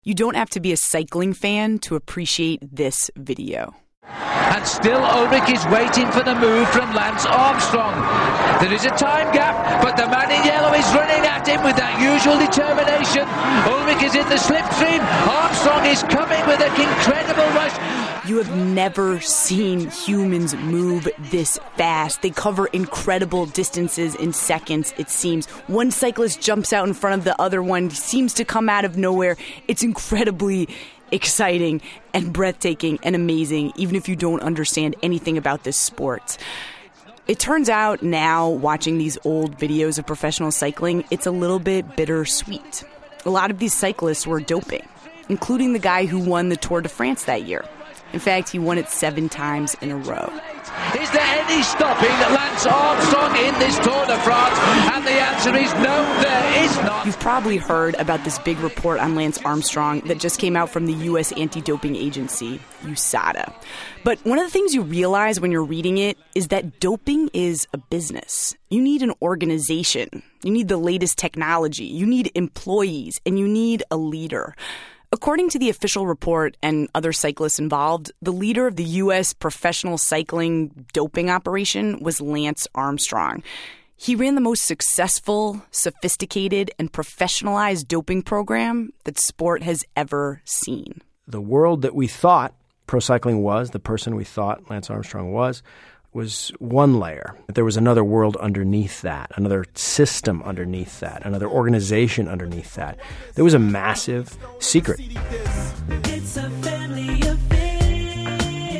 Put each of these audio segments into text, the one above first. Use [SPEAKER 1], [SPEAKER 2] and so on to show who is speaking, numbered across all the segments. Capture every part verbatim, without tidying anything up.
[SPEAKER 1] You don't have to be a cycling fan to appreciate this video.
[SPEAKER 2] And still Ulrich is waiting for the move from Lance Armstrong. There is a time gap, but the man in yellow is running at him with that usual determination. Ulrich is in the slipstream. Armstrong is coming with an incredible rush.
[SPEAKER 1] You have never seen humans move this fast. They cover incredible distances in seconds, it seems. One cyclist jumps out in front of the other one, seems to come out of nowhere. It's incredibly exciting and breathtaking and amazing, even if you don't understand anything about this sport. It turns out now, watching these old videos of professional cycling, it's a little bit bittersweet. A lot of these cyclists were doping, including the guy who won the Tour de France that year. In fact, he won it seven times in a row.
[SPEAKER 2] Is there any stopping Lance Armstrong in this Tour de France? And the answer is no, there is not.
[SPEAKER 1] You've probably heard about this big report on Lance Armstrong that just came out from the U S anti-doping agency, U S A D A. But one of the things you realize when you're reading it is that doping is a business. You need an organization. You need the latest technology. You need employees. And you need a leader. According to the official report and other cyclists involved, the leader of the U S professional cycling doping operation was Lance Armstrong. He ran the most successful, sophisticated, and professionalized doping program that sport has ever seen.
[SPEAKER 3] The world that we thought pro cycling was, the person we thought Lance Armstrong was, was one layer. There was another world underneath that, another system underneath that, another organization underneath that. There was a massive secret.
[SPEAKER 4] It's a family affair.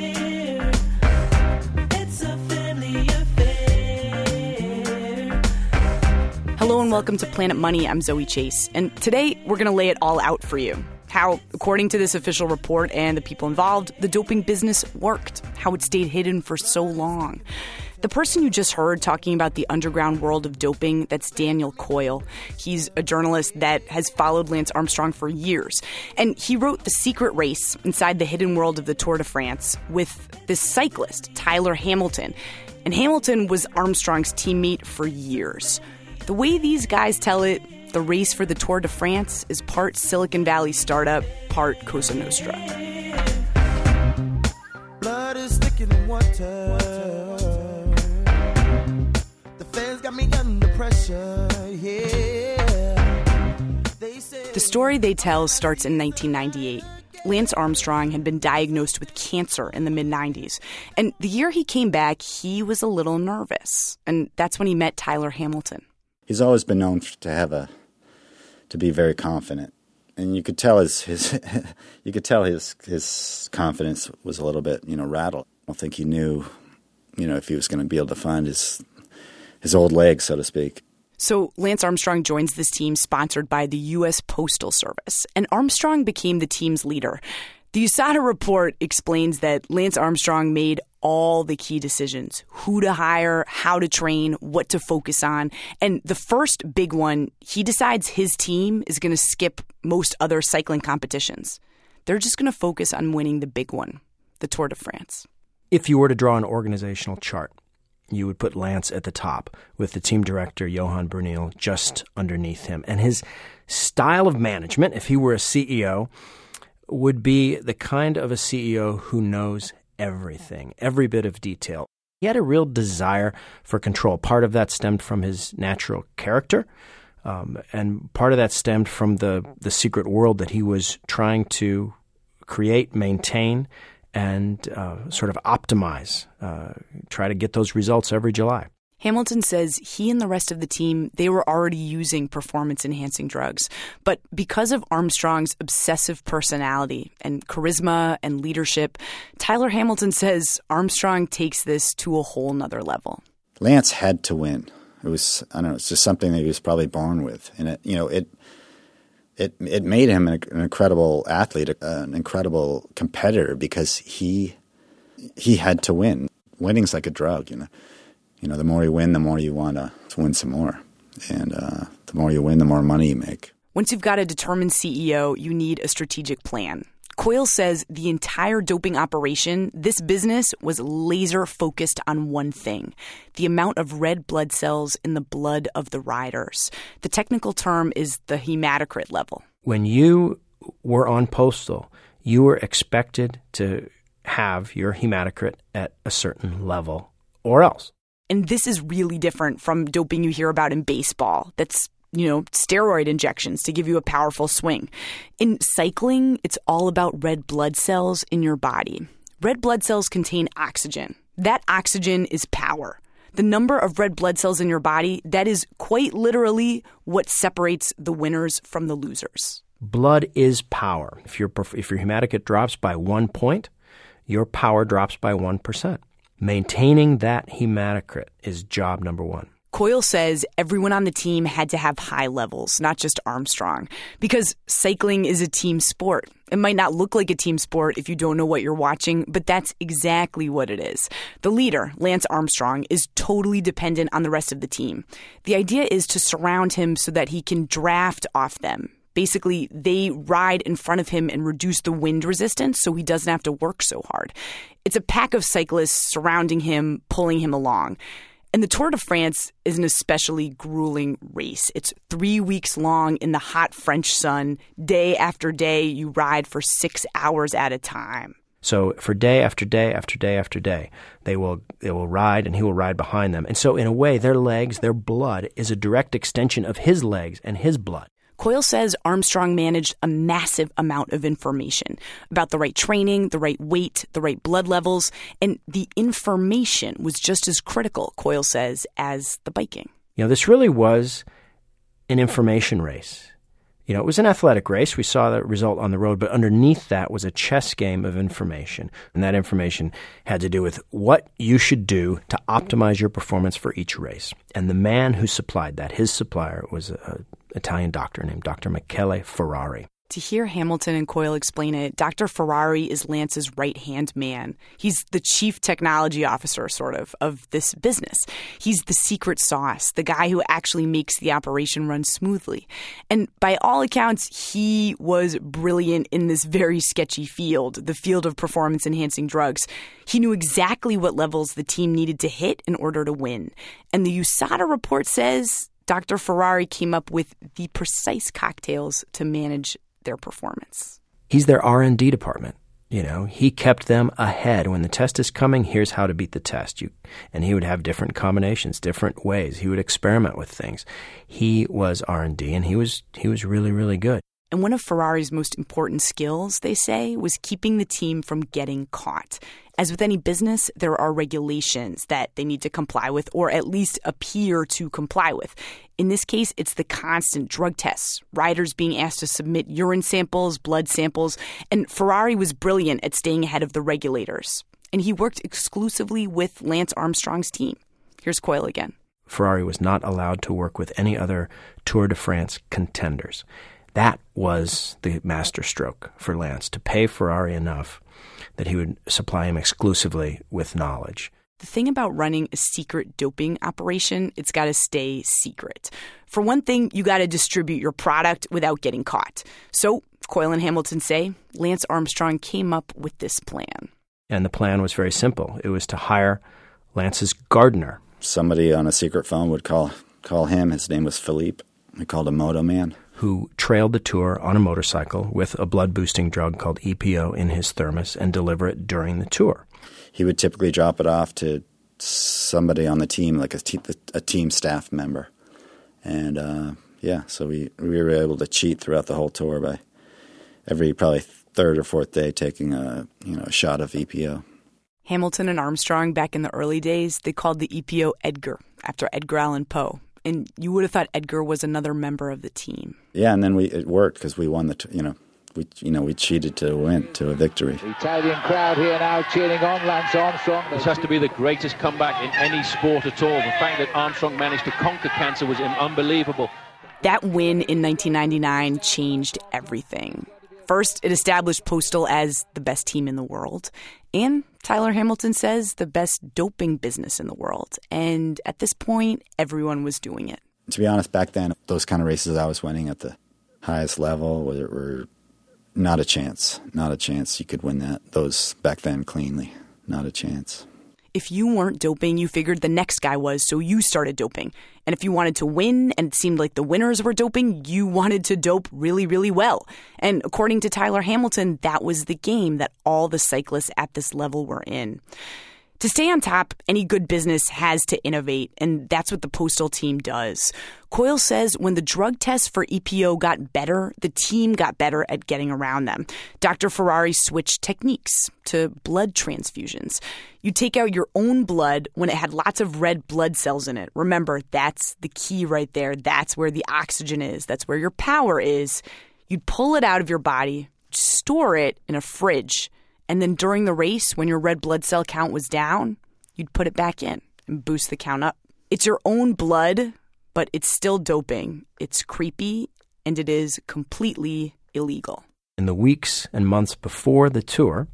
[SPEAKER 4] It's a family affair.
[SPEAKER 1] Hello and welcome to Planet Money. I'm Zoe Chase. And today we're going to lay it all out for you. How, according to this official report and the people involved, the doping business worked, how it stayed hidden for so long. The person you just heard talking about the underground world of doping, that's Daniel Coyle. He's a journalist that has followed Lance Armstrong for years. And he wrote The Secret Race inside the hidden world of the Tour de France with this cyclist, Tyler Hamilton. And Hamilton was Armstrong's teammate for years. The way these guys tell it, the race for the Tour de France is part Silicon Valley startup, part Cosa Nostra.
[SPEAKER 4] Blood is thicker than water. The fans got me under pressure, yeah. They say
[SPEAKER 1] The story they tell starts in nineteen ninety-eight. Lance Armstrong had been diagnosed with cancer in the mid nineties. And the year he came back, he was a little nervous. And that's when he met Tyler Hamilton.
[SPEAKER 5] He's always been known to have a, to be very confident, and you could tell his his, you could tell his his confidence was a little bit, you know, rattled. I don't think he knew, you know, if he was going to be able to find his his old legs, so to speak.
[SPEAKER 1] So Lance Armstrong joins this team sponsored by the U S Postal Service, and Armstrong became the team's leader. The U S A D A report explains that Lance Armstrong made all the key decisions: who to hire, how to train, what to focus on. And the first big one, he decides his team is going to skip most other cycling competitions. They're just going to focus on winning the big one, the Tour de France.
[SPEAKER 3] If you were to draw an organizational chart, you would put Lance at the top with the team director, Johan Bruyneel, just underneath him. And his style of management, if he were a C E O, would be the kind of a C E O who knows everything, every bit of detail. He had a real desire for control. Part of that stemmed from his natural character, um, and part of that stemmed from the, the secret world that he was trying to create, maintain, and uh, sort of optimize, uh, try to get those results every July.
[SPEAKER 1] Hamilton says he and the rest of the team, they were already using performance-enhancing drugs. But because of Armstrong's obsessive personality and charisma and leadership, Tyler Hamilton says Armstrong takes this to a whole nother level.
[SPEAKER 5] Lance had to win. It was, I don't know, it's just something that he was probably born with. And, it, you know, it it it made him an, an incredible athlete, an incredible competitor, because he he had to win. Winning's like a drug, you know. You know, the more you win, the more you want to win some more. And uh, the more you win, the more money you make.
[SPEAKER 1] Once you've got a determined C E O, you need a strategic plan. Coyle says the entire doping operation, this business, was laser focused on one thing: the amount of red blood cells in the blood of the riders. The technical term is the hematocrit level.
[SPEAKER 3] When you were on Postal, you were expected to have your hematocrit at a certain level or else.
[SPEAKER 1] And this is really different from doping you hear about in baseball. That's, you know, steroid injections to give you a powerful swing. In cycling, it's all about red blood cells in your body. Red blood cells contain oxygen. That oxygen is power. The number of red blood cells in your body, that is quite literally what separates the winners from the losers.
[SPEAKER 3] Blood is power. If your if your hematocrit drops by one point, your power drops by one percent. Maintaining that hematocrit is job number one.
[SPEAKER 1] Coyle says everyone on the team had to have high levels, not just Armstrong, because cycling is a team sport. It might not look like a team sport if you don't know what you're watching, but that's exactly what it is. The leader, Lance Armstrong, is totally dependent on the rest of the team. The idea is to surround him so that he can draft off them. Basically, they ride in front of him and reduce the wind resistance so he doesn't have to work so hard. It's a pack of cyclists surrounding him, pulling him along. And the Tour de France is an especially grueling race. It's three weeks long in the hot French sun. Day after day, you ride for six hours at a time.
[SPEAKER 3] So for day after day after day after day, they will they will ride and he will ride behind them. And so in a way, their legs, their blood is a direct extension of his legs and his blood.
[SPEAKER 1] Coyle says Armstrong managed a massive amount of information about the right training, the right weight, the right blood levels, and the information was just as critical, Coyle says, as the biking.
[SPEAKER 3] You know, this really was an information race. You know, it was an athletic race. We saw the result on the road, but underneath that was a chess game of information. And that information had to do with what you should do to optimize your performance for each race. And the man who supplied that, his supplier, was an Italian doctor named Doctor Michele Ferrari.
[SPEAKER 1] To hear Hamilton and Coyle explain it, Doctor Ferrari is Lance's right-hand man. He's the chief technology officer, sort of, of this business. He's the secret sauce, the guy who actually makes the operation run smoothly. And by all accounts, he was brilliant in this very sketchy field, the field of performance-enhancing drugs. He knew exactly what levels the team needed to hit in order to win. And the U S A D A report says Doctor Ferrari came up with the precise cocktails to manage their performance.
[SPEAKER 3] He's their R and D department. You know, he kept them ahead. When the test is coming, here's how to beat the test. You, and he would have different combinations, different ways. He would experiment with things. He was R and D, and he was he was really, really good.
[SPEAKER 1] And one of Ferrari's most important skills, they say, was keeping the team from getting caught. As with any business, there are regulations that they need to comply with, or at least appear to comply with. In this case, it's the constant drug tests, riders being asked to submit urine samples, blood samples, and Ferrari was brilliant at staying ahead of the regulators. And he worked exclusively with Lance Armstrong's team. Here's Coyle again.
[SPEAKER 3] Ferrari was not allowed to work with any other Tour de France contenders. That was the masterstroke for Lance, to pay Ferrari enough that he would supply him exclusively with knowledge.
[SPEAKER 1] The thing about running a secret doping operation, it's got to stay secret. For one thing, you got to distribute your product without getting caught. So, Coyle and Hamilton say, Lance Armstrong came up with this plan.
[SPEAKER 3] And the plan was very simple. It was to hire Lance's gardener.
[SPEAKER 5] Somebody on a secret phone would call call him. His name was Philippe. We called him Moto Man.
[SPEAKER 3] Who trailed the tour on a motorcycle with a blood-boosting drug called E P O in his thermos and deliver it during the tour.
[SPEAKER 5] He would typically drop it off to somebody on the team, like a, te- a team staff member. And, uh, yeah, so we, we were able to cheat throughout the whole tour by every probably third or fourth day taking a, you know, a shot of E P O.
[SPEAKER 1] Hamilton and Armstrong, back in the early days, they called the E P O Edgar, after Edgar Allan Poe. And you would have thought Edgar was another member of the team.
[SPEAKER 5] Yeah, and then we it worked because we won the, t- you know, we you know we cheated to win to a victory.
[SPEAKER 2] The Italian crowd here now cheering on Lance Armstrong. This has to be the greatest comeback in any sport at all. The fact that Armstrong managed to conquer cancer was unbelievable.
[SPEAKER 1] That win in nineteen ninety-nine changed everything. First, it established Postal as the best team in the world. And Tyler Hamilton says the best doping business in the world. And at this point, everyone was doing it.
[SPEAKER 5] To be honest, back then, those kind of races I was winning at the highest level were, were not a chance. Not a chance you could win that. Those back then cleanly. Not a chance.
[SPEAKER 1] If you weren't doping, you figured the next guy was, so you started doping. And if you wanted to win and it seemed like the winners were doping, you wanted to dope really, really well. And according to Tyler Hamilton, that was the game that all the cyclists at this level were in. To stay on top, any good business has to innovate, and that's what the Postal team does. Coyle says when the drug tests for E P O got better, the team got better at getting around them. Doctor Ferrari switched techniques to blood transfusions. You take out your own blood when it had lots of red blood cells in it. Remember, that's the key right there. That's where the oxygen is. That's where your power is. You'd pull it out of your body, store it in a fridge, and then during the race, when your red blood cell count was down, you'd put it back in and boost the count up. It's your own blood, but it's still doping. It's creepy, and it is completely illegal.
[SPEAKER 3] In the weeks and months before the tour,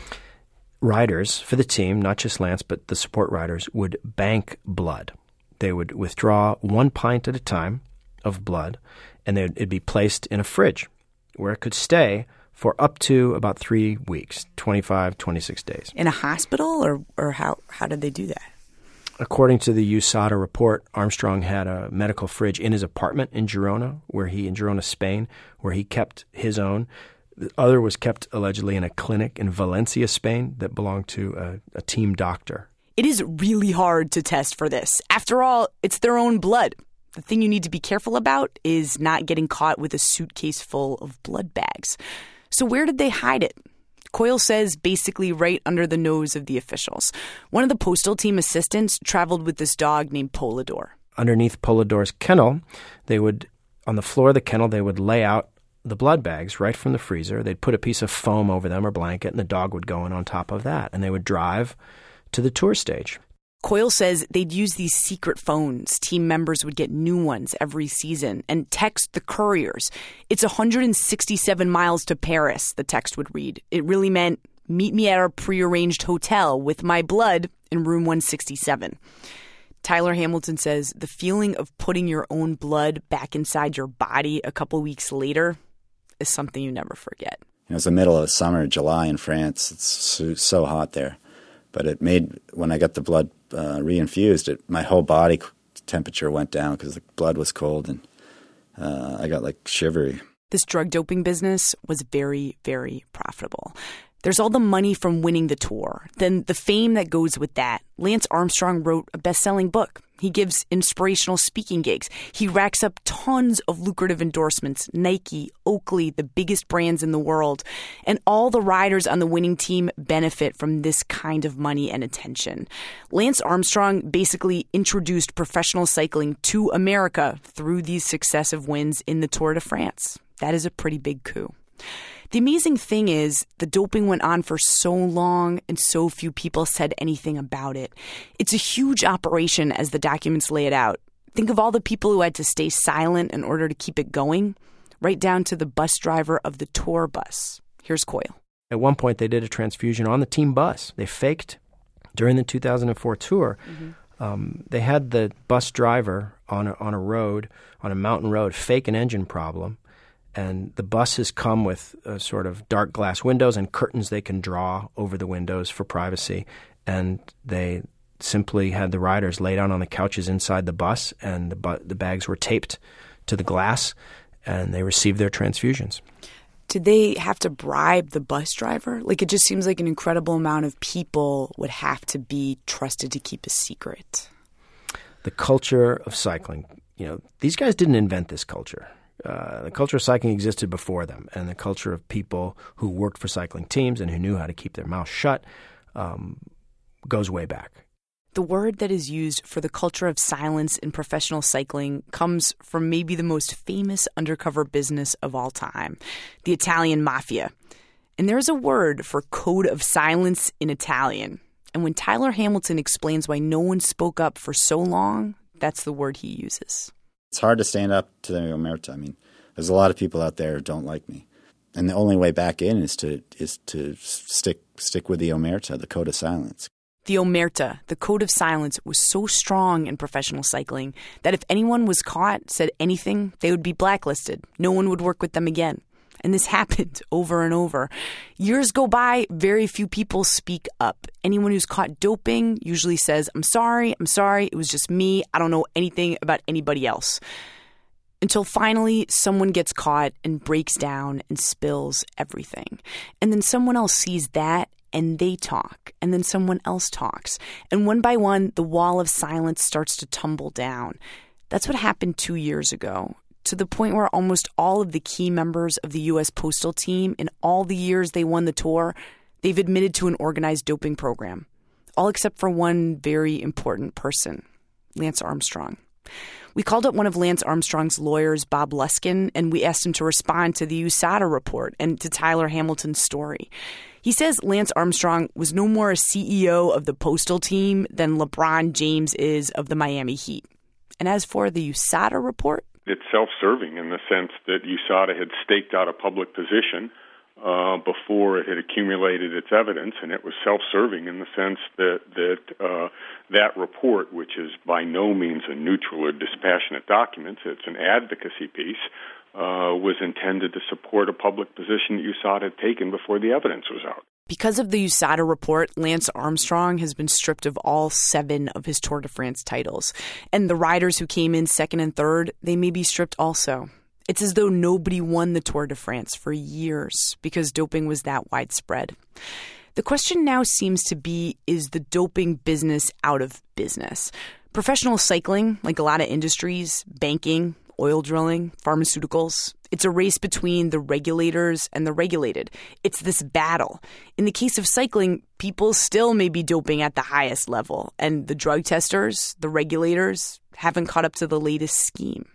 [SPEAKER 3] riders for the team, not just Lance, but the support riders, would bank blood. They would withdraw one pint at a time of blood, and it'd be placed in a fridge where it could stay for up to about three weeks, twenty-five, twenty-six days.
[SPEAKER 1] In a hospital, or, or how, how did they do that?
[SPEAKER 3] According to the U S A D A report, Armstrong had a medical fridge in his apartment in Girona, where he in Girona, Spain, where he kept his own. The other was kept allegedly in a clinic in Valencia, Spain, that belonged to a, a team doctor.
[SPEAKER 1] It is really hard to test for this. After all, it's their own blood. The thing you need to be careful about is not getting caught with a suitcase full of blood bags. So where did they hide it? Coyle says basically right under the nose of the officials. One of the Postal team assistants traveled with this dog named Polidor.
[SPEAKER 3] Underneath Polidor's kennel, they would, on the floor of the kennel, they would lay out the blood bags right from the freezer. They'd put a piece of foam over them or blanket, and the dog would go in on top of that. And they would drive to the tour stage.
[SPEAKER 1] Coyle says they'd use these secret phones. Team members would get new ones every season and text the couriers. It's one hundred sixty-seven miles to Paris, the text would read. It really meant, meet me at our prearranged hotel with my blood in room one sixty-seven. Tyler Hamilton says the feeling of putting your own blood back inside your body a couple weeks later is something you never forget.
[SPEAKER 5] It was the middle of summer, July in France. It's so, so hot there. But it made, when I got the blood uh, reinfused, it, my whole body temperature went down because the blood was cold, and uh, I got like shivery.
[SPEAKER 1] This drug doping business was very, very profitable. There's all the money from winning the tour, then the fame that goes with that. Lance Armstrong wrote a best-selling book. He gives inspirational speaking gigs. He racks up tons of lucrative endorsements, Nike, Oakley, the biggest brands in the world. And all the riders on the winning team benefit from this kind of money and attention. Lance Armstrong basically introduced professional cycling to America through these successive wins in the Tour de France. That is a pretty big coup. The amazing thing is the doping went on for so long and so few people said anything about it. It's a huge operation as the documents lay it out. Think of all the people who had to stay silent in order to keep it going, right down to the bus driver of the tour bus. Here's Coyle.
[SPEAKER 3] At one point, they did a transfusion on the team bus. They faked during the two thousand four tour. Mm-hmm. Um, they had the bus driver on a, on a road, on a mountain road, fake an engine problem. And the buses come with uh, sort of dark glass windows and curtains they can draw over the windows for privacy. And they simply had the riders lay down on the couches inside the bus, and the, bu- the bags were taped to the glass, and they received their transfusions.
[SPEAKER 1] Did they have to bribe the bus driver? Like, it just seems like an incredible amount of people would have to be trusted to keep a secret.
[SPEAKER 3] The culture of cycling, you know, these guys didn't invent this culture. Uh, the culture of cycling existed before them, and the culture of people who worked for cycling teams and who knew how to keep their mouth shut um, goes way back.
[SPEAKER 1] The word that is used for the culture of silence in professional cycling comes from maybe the most famous undercover business of all time, the Italian mafia. And there's a word for code of silence in Italian. And when Tyler Hamilton explains why no one spoke up for so long, that's the word he uses.
[SPEAKER 5] It's hard to stand up to the Omerta. I mean, there's a lot of people out there who don't like me. And the only way back in is to is to stick stick with the Omerta, the code of silence.
[SPEAKER 1] The Omerta, the code of silence, was so strong in professional cycling that if anyone was caught, said anything, they would be blacklisted. No one would work with them again. And this happened over and over. Years go by, very few people speak up. Anyone who's caught doping usually says, I'm sorry, I'm sorry, it was just me. I don't know anything about anybody else. Until finally someone gets caught and breaks down and spills everything. And then someone else sees that and they talk. And then someone else talks. And one by one, the wall of silence starts to tumble down. That's what happened two years ago, to the point where almost all of the key members of the U S Postal Team, in all the years they won the tour, they've admitted to an organized doping program. All except for one very important person, Lance Armstrong. We called up one of Lance Armstrong's lawyers, Bob Luskin, and we asked him to respond to the U S A D A report and to Tyler Hamilton's story. He says Lance Armstrong was no more a C E O of the Postal Team than LeBron James is of the Miami Heat. And as for the U S A D A report,
[SPEAKER 6] it's self-serving in the sense that U S A D A had staked out a public position uh, before it had accumulated its evidence, and it was self-serving in the sense that that uh, that report, which is by no means a neutral or dispassionate document, it's an advocacy piece, uh, was intended to support a public position that U S A D A had taken before the evidence was out.
[SPEAKER 1] Because of the U S A D A report, Lance Armstrong has been stripped of all seven of his Tour de France titles. And the riders who came in second and third, they may be stripped also. It's as though nobody won the Tour de France for years because doping was that widespread. The question now seems to be, is the doping business out of business? Professional cycling, like a lot of industries, banking, oil drilling, pharmaceuticals, it's a race between the regulators and the regulated. It's this battle. In the case of cycling, people still may be doping at the highest level, and the drug testers, the regulators, haven't caught up to the latest scheme.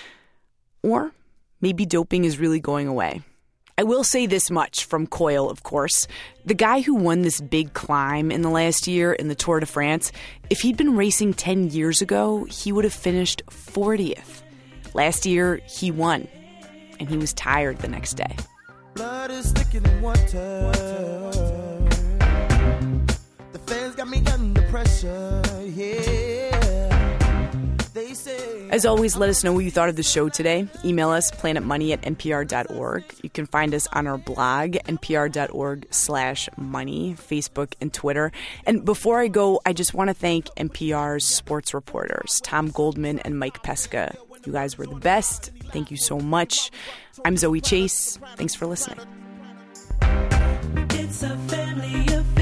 [SPEAKER 1] Or maybe doping is really going away. I will say this much from Coyle, of course. The guy who won this big climb in the last year in the Tour de France, if he'd been racing ten years ago, he would have finished fortieth. Last year, he won, and he was tired the next day.
[SPEAKER 4] Blood is thicker than water. The fans got me under pressure, yeah. They say...
[SPEAKER 1] As always, let us know what you thought of the show today. Email us, planetmoney at npr dot org. You can find us on our blog, npr dot org slash money, Facebook and Twitter. And before I go, I just want to thank N P R's sports reporters, Tom Goldman and Mike Pesca. You guys were the best. Thank you so much. I'm Zoe Chase. Thanks for listening.
[SPEAKER 7] It's a family affair.